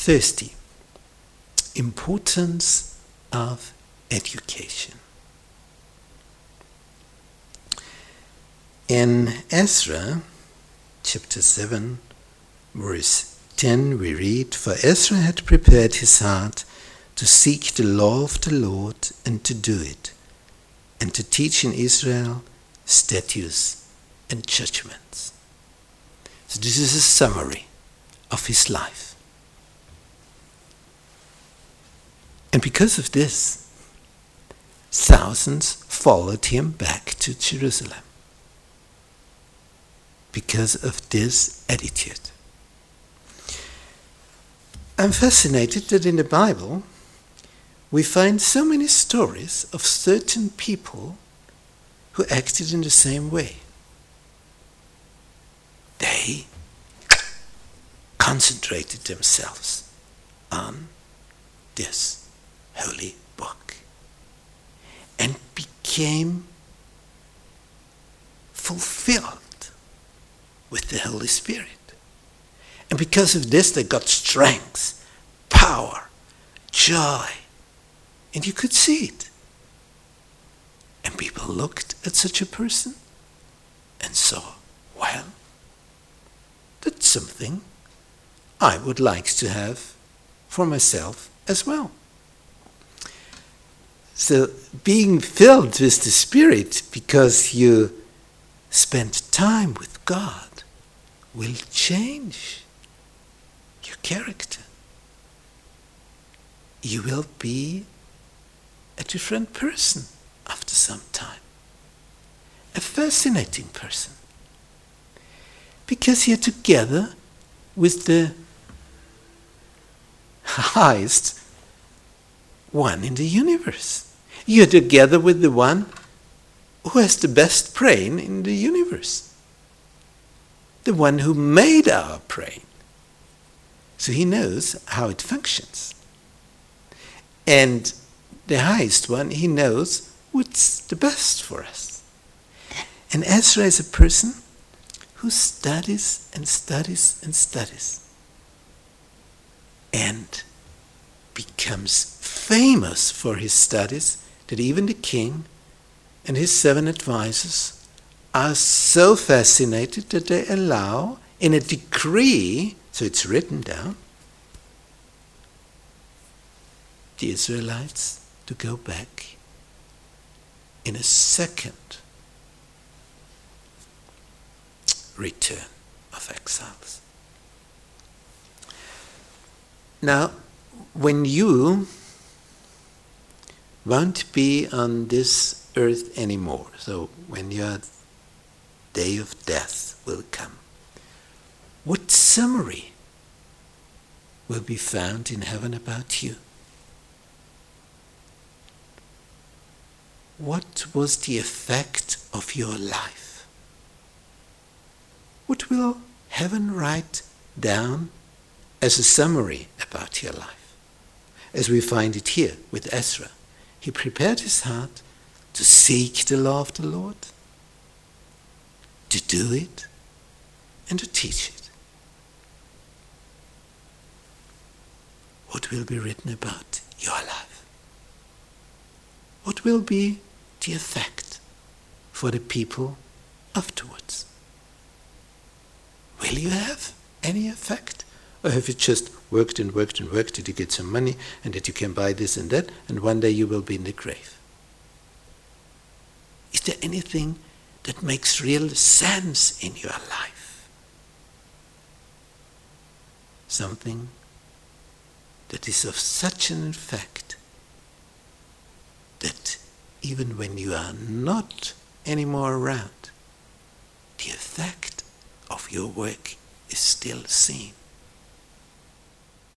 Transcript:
thirsty. Importance of education. In Ezra, chapter 7, verse 10, we read, "For Ezra had prepared his heart to seek the law of the Lord and to do it, and to teach in Israel statutes and judgments." So this is a summary of his life. And because of this, thousands followed him back to Jerusalem. Because of this attitude. I'm fascinated that in the Bible we find so many stories of certain people who acted in the same way. They concentrated themselves on this holy book and became fulfilled with the Holy Spirit. And because of this they got strength, power, joy. And you could see it. And people looked at such a person and saw, well, that's something I would like to have for myself as well. So being filled with the Spirit because you spend time with God will change your character. You will be a different person after some time. A fascinating person. Because you're together with the highest one in the universe. You're together with the one who has the best brain in the universe. The one who made our brain. So he knows how it functions. And the highest one, he knows what's the best for us. And Ezra is a person who studies and studies and studies. And becomes famous for his studies that even the king and his 7 advisors are so fascinated that they allow in a decree, so it's written down, the Israelites to go back in a second return of exiles. Now, when you won't be on this earth anymore, so when your day of death will come, what summary will be found in heaven about you? What was the effect of your life? What will heaven write down as a summary about your life? As we find it here with Ezra. He prepared his heart to seek the law of the Lord, to do it, and to teach it. What will be written about your life? What will be the effect for the people afterwards? Will you have any effect? Or have you just worked and worked and worked till you get some money and that you can buy this and that, and one day you will be in the grave? Is there anything that makes real sense in your life? Something that is of such an effect that even when you are not anymore around, the effect of your work is still seen.